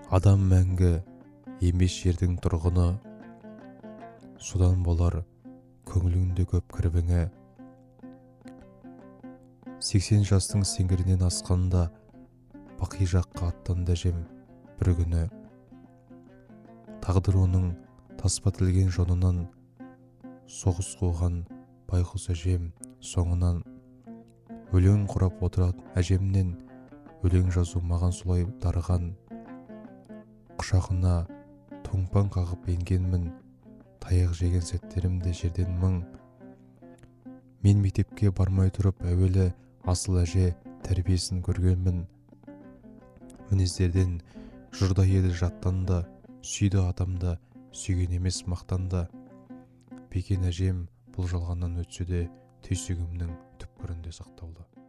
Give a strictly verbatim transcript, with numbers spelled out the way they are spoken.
Адам мәңгі емес жердің тұрғыны, содан болар көңіліңде көп кірбіңі. Сексен жастың сеңгірінен асқанда бақи жаққа аттанды әжем бір күні. Тағдыр оның таспа тілген жонынан соғыс қуған байғұс әжем соңынан. Өлең құрап отыратын әжемнен өлең жазу маған солай дарыған. Құшағына тоңпаң қағып енгенмін, таяқ жеген сәттерімде жерден мың. Мен мектепке бармай тұрып әуелі асыл әже тәрбиесін көргенмін. Мінездерден жұрда еді жаттанды, сүйді адамды, сүйген емес мақтанды. Бекен әжем бұл жалғаннан өтсе де түйсігімнің түпкірінде сақтаулы.